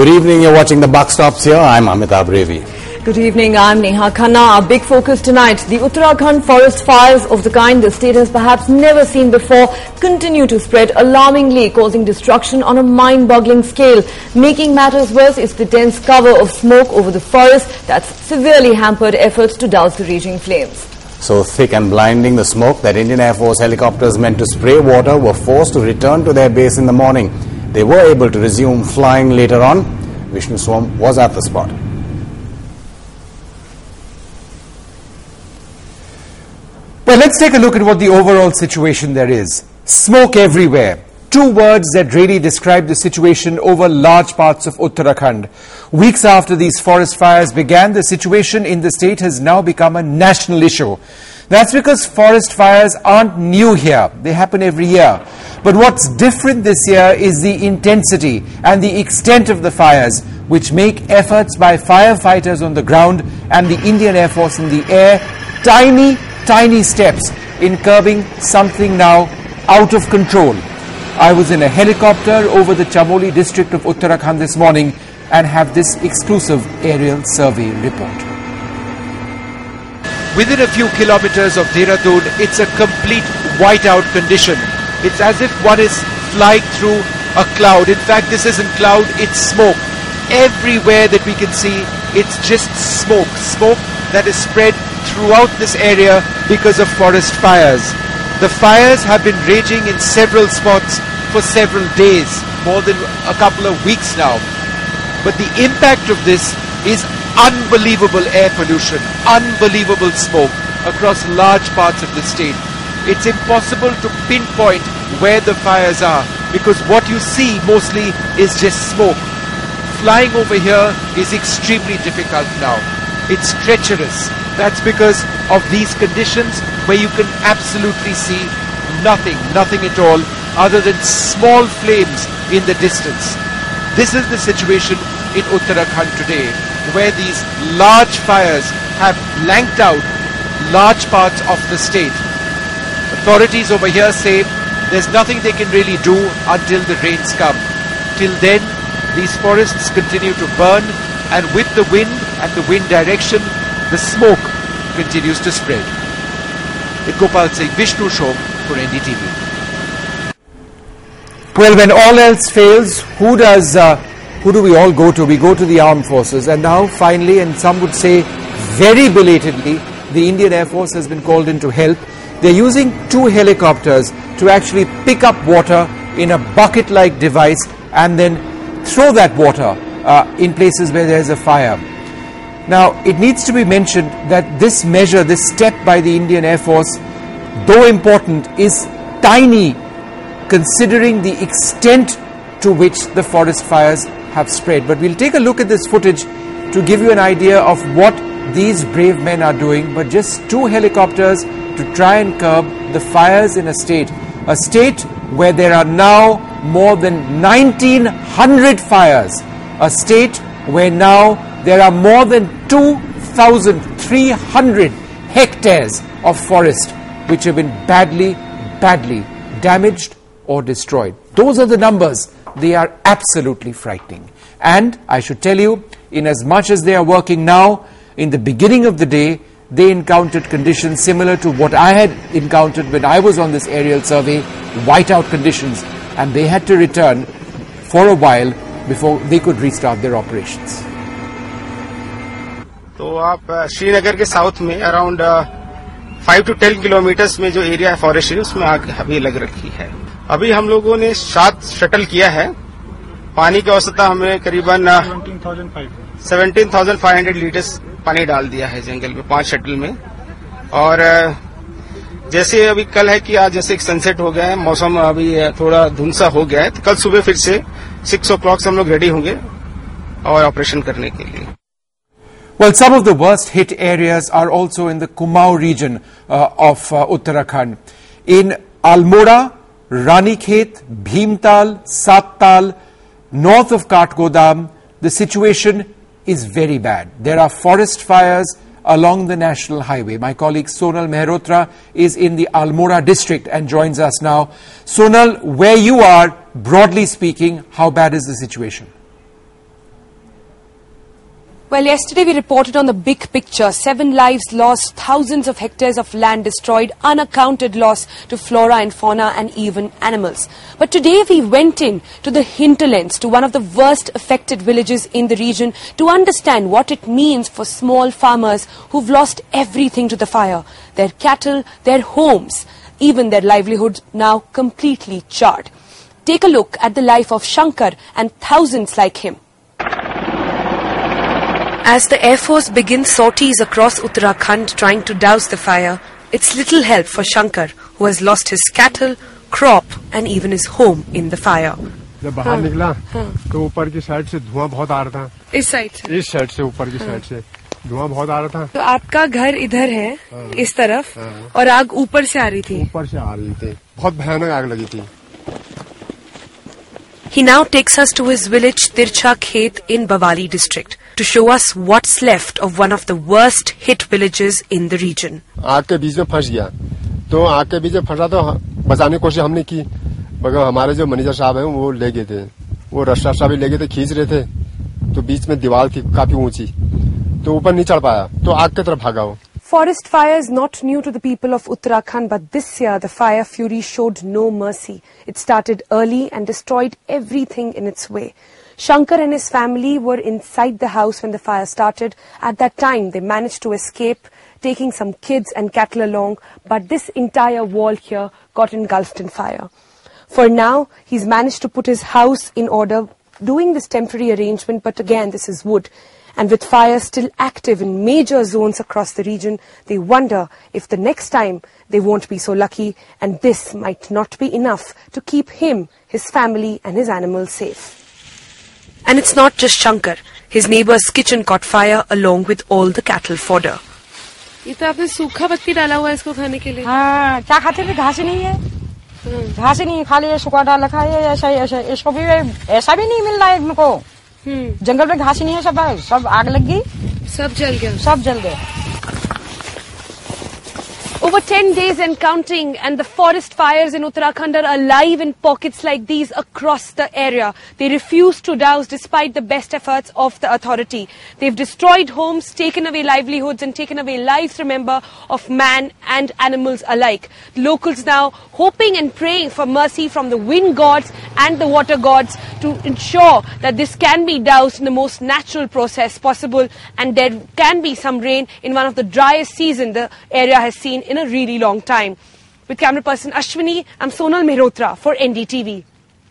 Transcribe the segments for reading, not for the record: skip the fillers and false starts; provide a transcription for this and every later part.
Good evening, you're watching The Buck Stops Here. I'm Amitabh Revi. Good evening, I'm Neha Khanna. Our big focus tonight, the Uttarakhand forest fires of the kind the state has perhaps never seen before continue to spread alarmingly, causing destruction on a mind-boggling scale. Making matters worse is the dense cover of smoke over the forest that's severely hampered efforts to douse the raging flames. So thick and blinding the smoke that Indian Air Force helicopters meant to spray water were forced to return to their base in the morning. They were able to resume flying later on. Vishnu Swam was at the spot. Well, let's take a look at what the overall situation there is. Smoke everywhere. Two words that really describe the situation over large parts of Uttarakhand. Weeks after these forest fires began, the situation in the state has now become a national issue. That's because forest fires aren't new here. They happen every year. But what's different this year is the intensity and the extent of the fires, which make efforts by firefighters on the ground and the Indian Air Force in the air tiny steps in curbing something now out of control. I was in a helicopter over the Chamoli district of Uttarakhand this morning and have this exclusive aerial survey report. Within a few kilometers of Dehradun, it's a complete whiteout condition. It's as if one is flying through a cloud. In fact, this isn't cloud, it's smoke. Everywhere that we can see, it's just smoke. Smoke that is spread throughout this area because of forest fires. The fires have been raging in several spots for several days, more than a couple of weeks now. But the impact of this is unbelievable air pollution, unbelievable smoke across large parts of the state. It's impossible to pinpoint where the fires are because what you see mostly is just smoke. Flying over here is extremely difficult now. It's treacherous. That's because of these conditions where you can absolutely see nothing at all other than small flames in the distance. This is the situation in Uttarakhand today, where these large fires have blanked out large parts of the state. Authorities over here say there's nothing they can really do until the rains come. Till then, these forests continue to burn, and with the wind and the wind direction, the smoke continues to spread. With Gopal Singh, Vishnu Swam for NDTV. Well, when all else fails, who do we all go to? We go to the armed forces. And now, finally, and some would say very belatedly, the Indian Air Force has been called in to help. They're using two helicopters to actually pick up water in a bucket-like device and then throw that water in places where there's a fire. Now, it needs to be mentioned that this measure, this step by the Indian Air Force, though important, is tiny considering the extent to which the forest fires have spread. But we'll take a look at this footage to give you an idea of what these brave men are doing. But just two helicopters to try and curb the fires in a state where there are now more than 1,900 fires, a state where now there are more than 2,300 hectares of forest which have been badly damaged or destroyed. Those are the numbers. They are absolutely frightening. And I should tell you, in as much as they are working now, in the beginning of the day, they encountered conditions similar to what I had encountered when I was on this aerial survey, whiteout conditions, and they had to return for a while before they could restart their operations. तो आप श्रीनगर के south में around 5 to 10 kilometres में जो area है forest area उसमें आग अभी लग रखी है. अभी हम लोगों ने 7 शटल किया है. पानी की औसतता हमें करीबन 17,500 लीटर्स पानी डाल दिया है जंगल में 5 शटल में. और जैसे अभी कल है कि आज जैसे एक सनसेट हो गया है, मौसम अभी थोड़ा धुंधसा हो गया है, तो कल सुबह फिर से 6 o'clock से हम लोग रेडी होंगे और ऑपरेशन करने के लिए. Well, some of the worst hit areas are also in the Kumaon region of Uttarakhand. In Almora, Ranikhet, Bhimtal, Sattal, north of Kathgodam, the situation is very bad. There are forest fires along the national highway. My colleague Sonal Mehrotra is in the Almora district and joins us now. Sonal, where you are, broadly speaking, how bad is the situation? Well, yesterday we reported on the big picture. 7 lives lost, thousands of hectares of land destroyed, unaccounted loss to flora and fauna and even animals. But today we went in to the hinterlands, to one of the worst affected villages in the region to understand what it means for small farmers who've lost everything to the fire. Their cattle, their homes, even their livelihoods now completely charred. Take a look at the life of Shankar and thousands like him. As the Air Force begins sorties across Uttarakhand trying to douse the fire, it's little help for Shankar, who has lost his cattle, crop and even his home in the fire. जब बाहर निकला तो ऊपर की side से धुआं बहुत आ रहा था. इस साइड से ऊपर की साइड से धुआं बहुत आ रहा था. तो आपका घर इधर है इस तरफ और आग ऊपर से आ रही थी. ऊपर से आ रही थी. बहुत भयानक आग लगी थी. He now takes us to his village Tircha Khet in Bawali district to show us what's left of one of the worst hit villages in the region. आग के बीच में फंस गया. तो आग के बीच में फंसा तो बचाने की कोशिश हमने की, मगर हमारे जो मैनेजर साहब हैं वो ले गए थे. वो रस्सा सा भी ले गए थे, खींच रहे थे. तो बीच में दीवार थी काफी ऊंची, तो ऊपर नहीं चढ़ पाया, तो आग की तरफ भागा वो. Forest fire is not new to the people of Uttarakhand, but this year the fire fury showed no mercy. It started early and destroyed everything in its way. Shankar and his family were inside the house when the fire started. At that time, they managed to escape, taking some kids and cattle along, but this entire wall here got engulfed in fire. For now, he's managed to put his house in order, doing this temporary arrangement, but again, this is wood. And with fire still active in major zones across the region, they wonder if the next time they won't be so lucky, and this might not be enough to keep him, his family and his animals safe. And it's not just Shankar. His neighbor's kitchen caught fire along with all the cattle fodder. ये तो आपने सूखा पत्ती डाला हुआ है इसको खाने के लिए. हाँ, क्या खाते थे? घास नहीं है. घास नहीं खा लिया, सूखा डाल रखा है. ऐसा इसको भी ऐसा भी नहीं मिल रहा है इनको. जंगल में घास नहीं है, सब आग लग गई, सब जल गया. सब जल गए. Over 10 days and counting, and the forest fires in Uttarakhand are alive in pockets like these across the area. They refuse to douse despite the best efforts of the authority. They've destroyed homes, taken away livelihoods and taken away lives, remember, of man and animals alike. Locals now hoping and praying for mercy from the wind gods and the water gods to ensure that this can be doused in the most natural process possible, and there can be some rain in one of the driest seasons the area has seen in a really long time. With camera person Ashwini, I'm Sonal Mehrotra for NDTV.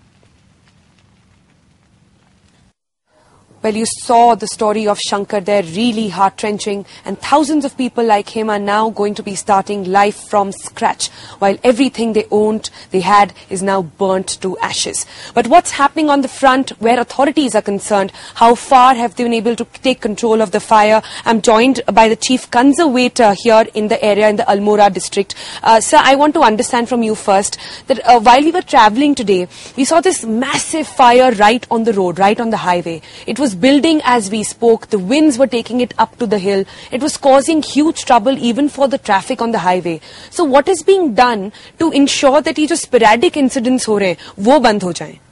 Well, you saw the story of Shankar there, really heart-wrenching, and thousands of people like him are now going to be starting life from scratch, while everything they owned, they had, is now burnt to ashes. But what's happening on the front where authorities are concerned? How far have they been able to take control of the fire? I'm joined by the chief conservator here in the area, in the Almora district. Sir, I want to understand from you first that while we were travelling today, we saw this massive fire right on the road, right on the highway. It was building as we spoke. The winds were taking it up to the hill. It was causing huge trouble even for the traffic on the highway. So what is being done to ensure that these sporadic incidents ho rahe wo band ho jaye?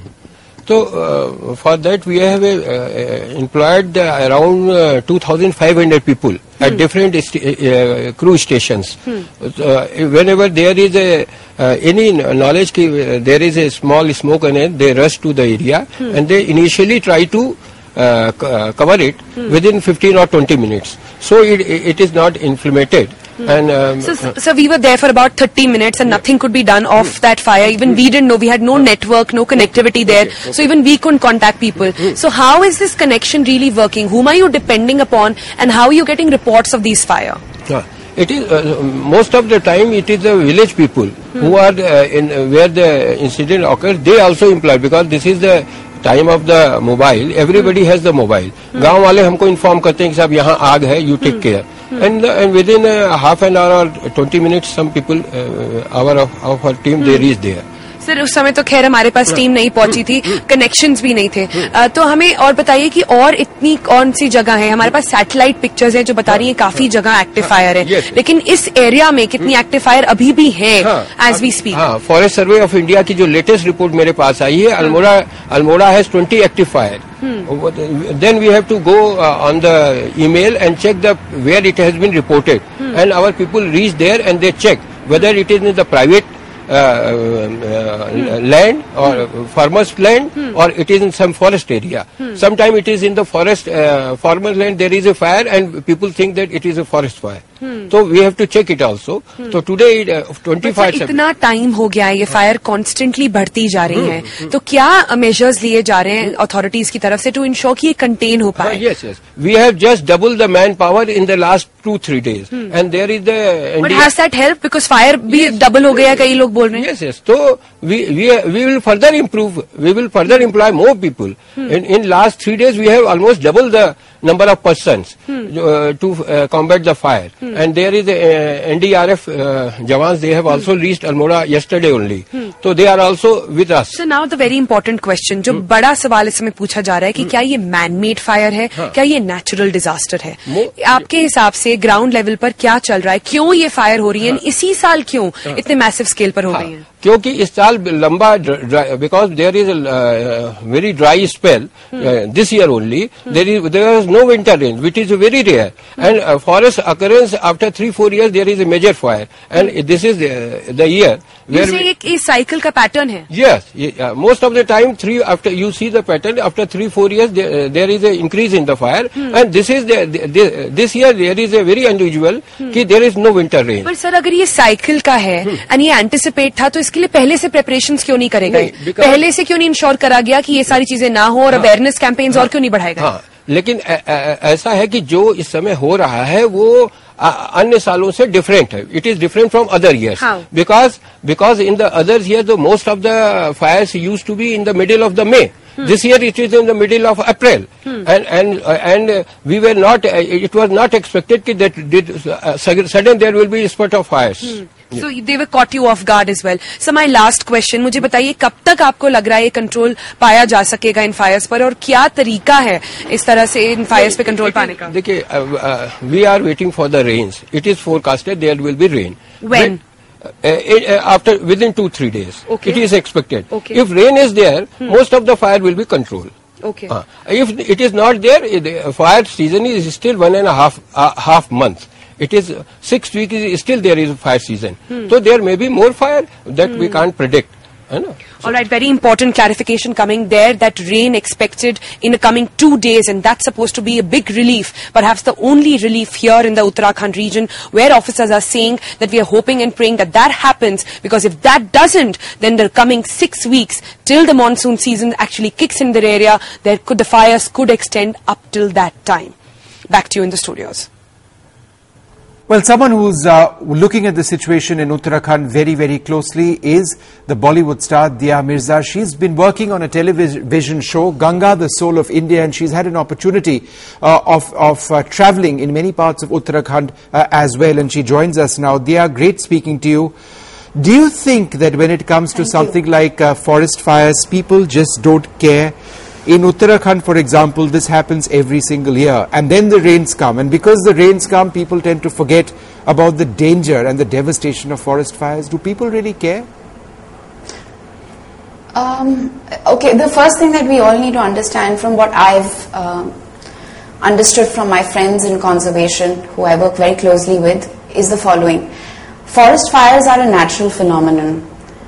So for that we have employed around 2,500 people at different cruise stations. Whenever there is any knowledge there is a small smoke and they rush to the area and they initially try to cover it within 15 or 20 minutes. So it is not inflamed. And so we were there for about 30 minutes and nothing could be done off that fire. Even we didn't know. We had no network, no connectivity there. So even we couldn't contact people. So how is this connection really working? Whom are you depending upon and how are you getting reports of these fire? It is most of the time it is the village people who are where the incident occurs. They also employ, because this is the time of the mobile. Everybody has the mobile. गांव वाले हमको inform करते हैं कि साहब यहाँ आग है, you take care. And within half an hour or 20 minutes, some people, of our team, they reach there. Sir उस समय तो खैर हमारे पास टीम नहीं पहुंची थी, कनेक्शंस भी नहीं थे, तो हमें और बताइए कि और इतनी कौन सी जगह है? हमारे पास सैटेलाइट पिक्चर्स हैं जो बता रही है काफी जगह एक्टिव फायर है, लेकिन इस एरिया में कितनी एक्टिव फायर अभी भी है एज वी स्पीक? हाँ, फॉरेस्ट सर्वे ऑफ इंडिया की जो लेटेस्ट रिपोर्ट मेरे पास आई है, Almora has 20 active fire. Then we have to go on the email and check where it has been reported, and our people reach there and they check whether it is in the private land or farmers' land or it is in some forest area. Sometimes it is in the forest farmers' land there is a fire and people think that it is a forest fire. So we have to check it also. So today 25. इतना time हो गया है, ये fire constantly बढ़ती जा रही है, तो क्या मेजर्स लिए जा रहे हैं अथॉरिटीज की तरफ से टू इंश्योर कि ये कंटेन हो पाए? Yes. We have just doubled the manpower in the last 2-3 days, and there is the. But has that helped? Because fire भी डबल हो गया, कई लोग बोल रहे हैं. Yes. So we will further improve. We will further employ more people. In last 3 days we have almost doubled the number of persons to combat the fire. And there is NDRF Jawans. They have also reached Almora yesterday only. So they are also with us. So now the very important question, जो बड़ा सवाल इस समय पूछा जा रहा है कि क्या ये मैन-मेड फायर है, क्या ये नेचुरल डिजास्टर है? आपके हिसाब से ग्राउंड लेवल पर क्या चल रहा है? क्यों ये फायर हो रही है? इसी साल क्यों इतने मैसिव स्केल पर हो रही है? क्योंकि इस साल लंबा because there is very dry spell this year only, there is no winter rain which is very rare, and forest occurrence after 3-4 years there is a major fire, and this is the year where एक cycle का pattern है. Yes, most of the time after you see the pattern after 3-4 years there is a increase in the fire, and this year there is a very unusual कि there is no winter rain. पर sir अगर ये cycle का है and ये anticipate था, तो इसके लिए पहले से प्रिपरेशंस क्यों नहीं करे गए? पहले से क्यों नहीं इंश्योर करा गया कि ये सारी चीजें ना हो, और अवेयरनेस कैंपेन्स और क्यों नहीं बढ़ाए गए? लेकिन ऐसा है कि जो इस समय हो रहा है वो अन्य सालों से डिफरेंट है. It is different from other years, because in the other year the most of the fires used to be in the middle of the May. This year it is in the middle of April, and we were not. It was not expected that sudden there will be a spurt of fires. So they were caught you off guard as well. So my last question, मुझे बताइए कब तक आपको लग रहा है ये control पाया जा सकेगा इन फायर्स पर, और क्या तरीका है इस तरह से इन फायर्स पे कंट्रोल पाने का? देखिए, we are waiting for the rains. It is forecasted there will be rain. When? After within 2-3 days. Okay. It is expected. Okay. If rain is there, most of the fire will be controlled. Okay. If it is not there, the fire season is still 1.5 month. It is 6 weeks, still there is a fire season. So there may be more fire that we can't predict. All right, very important clarification coming there, that rain expected in the coming 2 days, and that's supposed to be a big relief, perhaps the only relief here in the Uttarakhand region, where officers are saying that we are hoping and praying that that happens, because if that doesn't, then the coming 6 weeks till the monsoon season actually kicks in their area, the fires could extend up till that time. Back to you in the studios. Well, someone who's looking at the situation in Uttarakhand very, very closely is the Bollywood star Dia Mirza. She's been working on a television show, Ganga, the Soul of India, and she's had an opportunity of travelling in many parts of Uttarakhand as well, and she joins us now. Dia, great speaking to you. Do you think that when it comes to something like forest fires, people just don't care? In Uttarakhand, for example, this happens every single year, and then the rains come, and because the rains come, people tend to forget about the danger and the devastation of forest fires. Do people really care? Okay, the first thing that we all need to understand, from what I've understood from my friends in conservation, who I work very closely with, is the following. Forest fires are a natural phenomenon.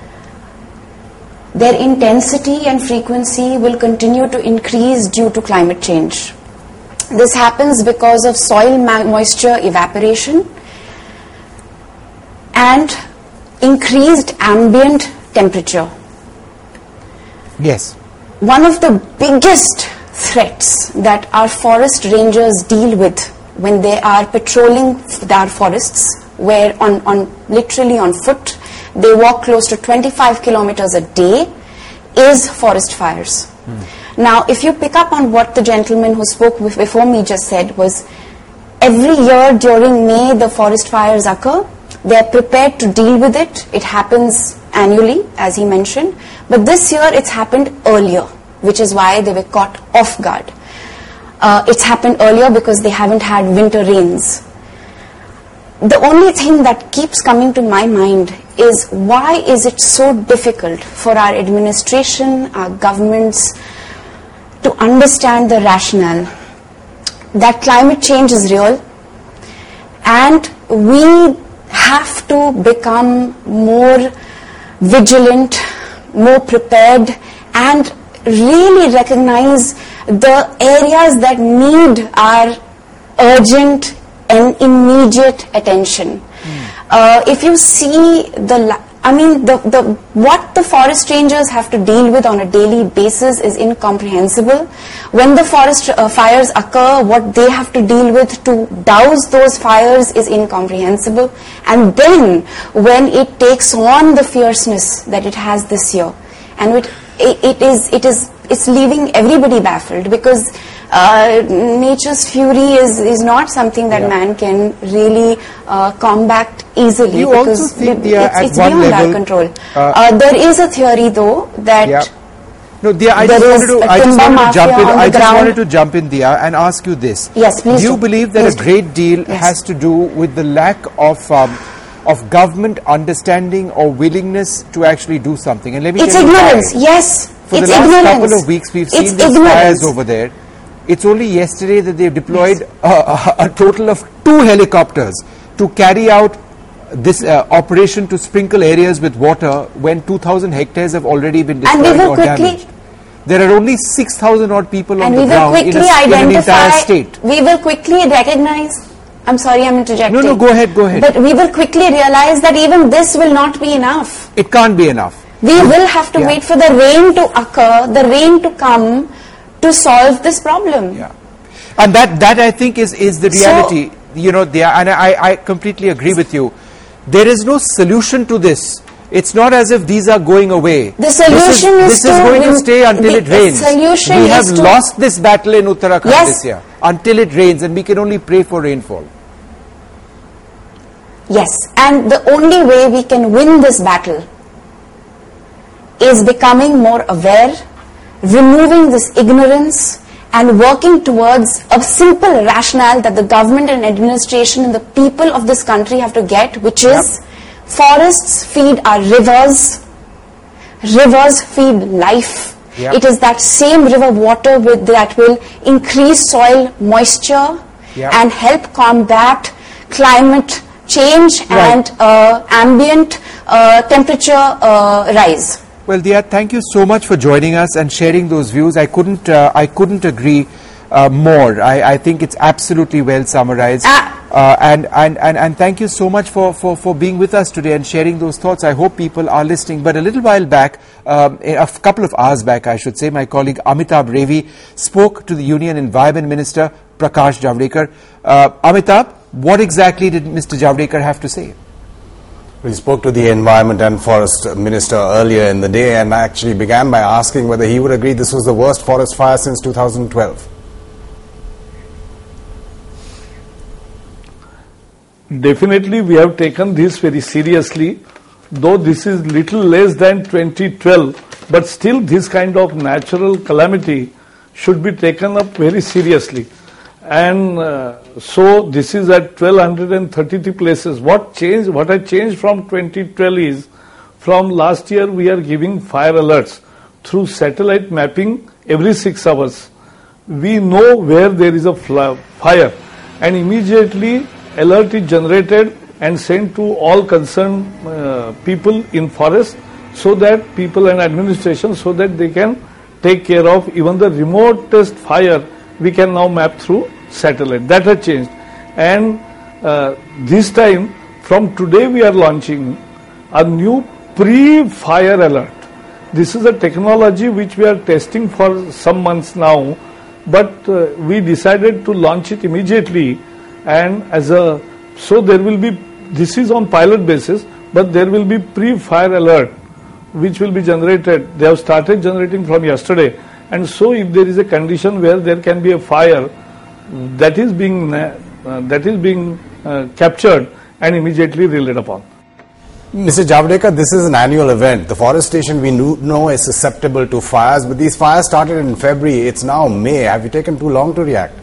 Their intensity and frequency will continue to increase due to climate change. This happens because of soil moisture evaporation and increased ambient temperature. Yes. One of the biggest threats that our forest rangers deal with when they are patrolling our forests, where literally on foot, they walk close to 25 kilometers a day, is forest fires. Now, if you pick up on what the gentleman who spoke before me just said, was every year during May the forest fires occur. They are prepared to deal with it. It happens annually, as he mentioned, but this year it's happened earlier, which is why they were caught off guard. It's happened earlier because they haven't had winter rains. The only thing that keeps coming to my mind is, why is it so difficult for our administration, our governments, to understand the rationale that climate change is real, and we have to become more vigilant, more prepared, and really recognize the areas that need our urgent and immediate attention. If you see what the forest rangers have to deal with on a daily basis is incomprehensible. When the forest fires occur, what they have to deal with to douse those fires is incomprehensible. And then when it takes on the fierceness that it has this year, and it's leaving everybody baffled, because nature's fury is not something that man can really combat easily. You because also think it's beyond our control. There is a theory, though, that no, Dia, I just wanted to jump in, Dia, and ask you this. Yes, please. Do you believe that a great deal has to do with the lack of government understanding or willingness to actually do something? And let me it's tell ignorance. You why. Yes, for it's the last ignorance. couple of weeks, we've seen it's these ignorance. fires over there. It's only yesterday that they've deployed a total of 2 helicopters to carry out this operation to sprinkle areas with water, when 2,000 hectares have already been destroyed or damaged. There are only 6,000 odd people on the ground in an entire state. We will quickly recognize. I'm sorry, I'm interjecting. No, go ahead. But we will quickly realize that even this will not be enough. It can't be enough. We will have to wait for the rain to occur, the rain to come, to solve this problem. Yeah. And that I think is the reality. So, and I completely agree with you. There is no solution to this. It's not as if these are going away. The solution this is going to stay until it rains. We have lost this battle in Uttarakhand this year until it rains, and we can only pray for rainfall. Yes, and the only way we can win this battle is becoming more aware, removing this ignorance, and working towards a simple rationale that the government and administration and the people of this country have to get, which is forests feed our rivers, rivers feed life. It is that same river water that will increase soil moisture and help combat climate change and ambient temperature rise. Well, Dia, thank you so much for joining us and sharing those views. I couldn't agree more. I think it's absolutely well summarized. And thank you so much for being with us today and sharing those thoughts. I hope people are listening. But a little while back, a couple of hours back, I should say, my colleague Amitabh Revi spoke to the Union Environment Minister Prakash Javadekar. Amitabh, what exactly did Mr. Javadekar have to say? We spoke to the Environment and Forest Minister earlier in the day and actually began by asking whether he would agree this was the worst forest fire since 2012. Definitely we have taken this very seriously, though this is little less than 2012, but still this kind of natural calamity should be taken up very seriously. And so this is at 1233 places. What had changed from 2012 is, from last year we are giving fire alerts through satellite mapping every 6 hours. We know where there is a fire, and immediately alert is generated and sent to all concerned people in forest, so that people and administration, so that they can take care of even the remotest fire. We can now map through satellite. That has changed. And this time, from today we are launching a new pre-fire alert. This is a technology which we are testing for some months now, but we decided to launch it immediately. And so there will be, this is on pilot basis, but there will be pre-fire alert which will be generated. They have started generating from yesterday. And so if there is a condition where there can be a fire, that is being captured and immediately relayed upon. Mr. Javadekar, this is an annual event. The forestation we know is susceptible to fires, but these fires started in February. It's now May. Have you taken too long to react?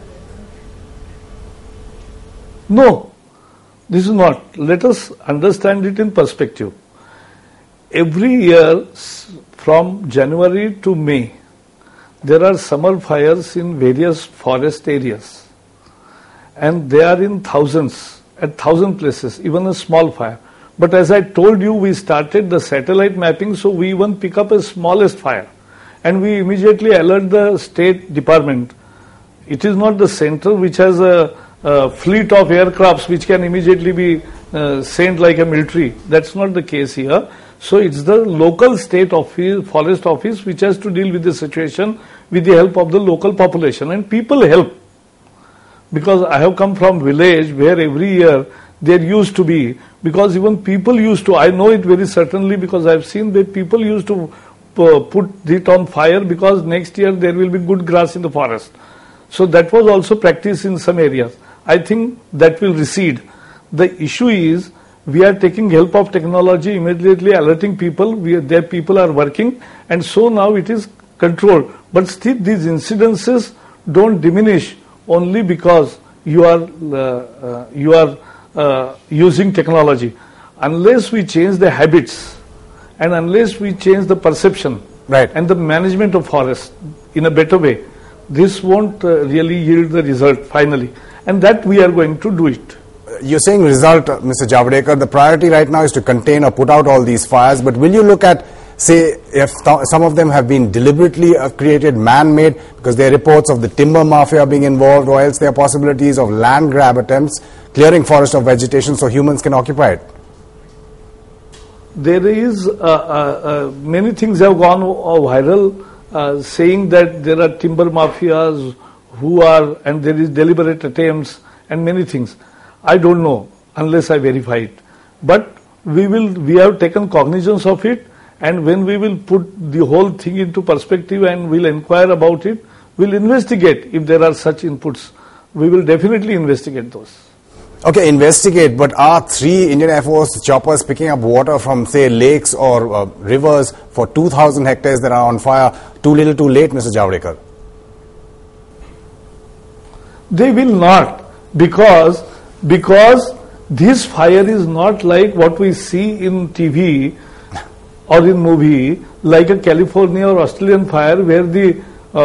No, this is not. Let us understand it in perspective. Every year from January to May, there are summer fires in various forest areas. And they are in thousands, at 1,000 places, even a small fire. But as I told you, we started the satellite mapping, so we even pick up a smallest fire. And we immediately alert the State Department. It is not the center which has a fleet of aircrafts which can immediately be sent like a military. That's not the case here. So it's the local state office, forest office, which has to deal with the situation with the help of the local population. And people help. Because I have come from village where every year there used to be, because even people used to, I know it very certainly because I have seen that people used to put it on fire because next year there will be good grass in the forest. So that was also practiced in some areas. I think that will recede. The issue is we are taking help of technology, immediately alerting people, their people are working, and so now it is controlled. But still these incidences don't diminish only because you are using technology. Unless we change the habits and unless we change the perception and the management of forest in a better way, this won't really yield the result finally. And that we are going to do it. You're saying result, Mr. Javadekar, the priority right now is to contain or put out all these fires, but will you look at, say, if some of them have been deliberately created, man-made, because there are reports of the timber mafia being involved, or else there are possibilities of land grab attempts, clearing forest of vegetation so humans can occupy it? There is, many things have gone viral, saying that there are timber mafias who are, and there is deliberate attempts and many things. I don't know unless I verify it. But we have taken cognizance of it, and when we will put the whole thing into perspective and we'll inquire about it, we'll investigate if there are such inputs. We will definitely investigate those. Okay, investigate, but are 3 Indian Air Force choppers picking up water from, say, lakes or rivers for 2,000 hectares that are on fire too little too late, Mr. Javadekar? They will not, because this fire is not like what we see in TV or in movie, like a California or Australian fire where the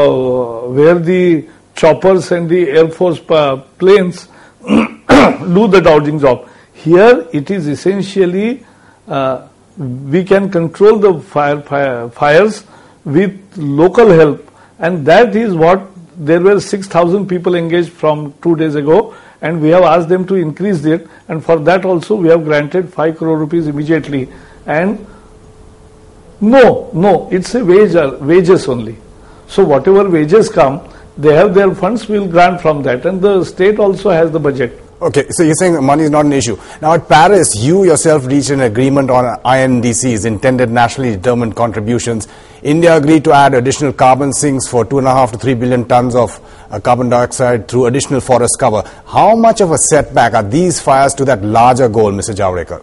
choppers and the Air Force planes do the dodging job. Here it is essentially we can control the fires with local help, and that is what there were 6,000 people engaged from 2 days ago, and we have asked them to increase it, and for that also we have granted 5 crore rupees immediately. And no, it's a wages only. So whatever wages come, they have their funds, we'll grant from that, and the state also has the budget. Okay, so you're saying the money is not an issue. Now at Paris, you yourself reached an agreement on INDCs, intended nationally determined contributions. India agreed to add additional carbon sinks for 2.5 to 3 billion tons of carbon dioxide through additional forest cover. How much of a setback are these fires to that larger goal, Mr. Javadekar?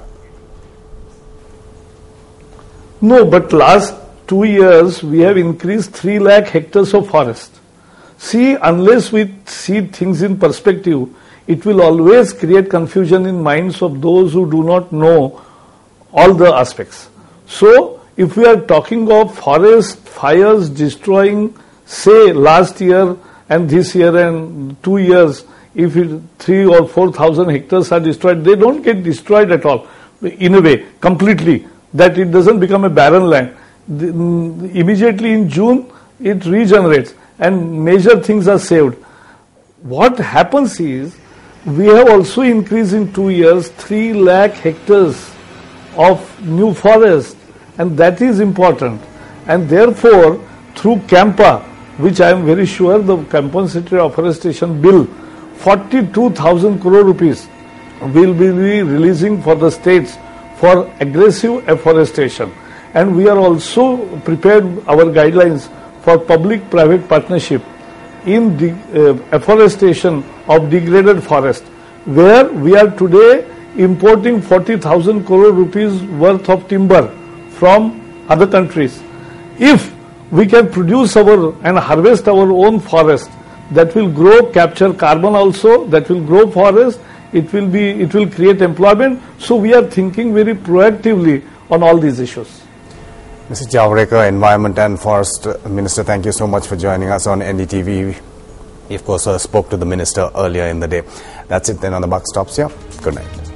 No, but last 2 years we have increased 3 lakh hectares of forest. See, unless we see things in perspective, it will always create confusion in minds of those who do not know all the aspects. So, if we are talking of forest fires destroying, say, last year and this year and 2 years, if 3 or 4,000 hectares are destroyed, they don't get destroyed at all, in a way, completely, that it doesn't become a barren land. Immediately in June, it regenerates and major things are saved. What happens is, we have also increased in 2 years 3 lakh hectares of new forest, and that is important. And therefore, through CAMPA, which I am very sure the Compensatory Afforestation Bill, 42,000 crore rupees will be releasing for the states for aggressive afforestation. And we are also prepared our guidelines for public-private partnership in the afforestation of degraded forest, where we are today importing 40,000 crore rupees worth of timber from other countries. If we can produce and harvest our own forest, that will grow, capture carbon also, that will grow forest, it will create employment. So we are thinking very proactively on all these issues. Mr. Javadekar, Environment and Forest Minister, thank you so much for joining us on NDTV. We, of course, spoke to the Minister earlier in the day. That's it then on The Buck Stops here. Good night.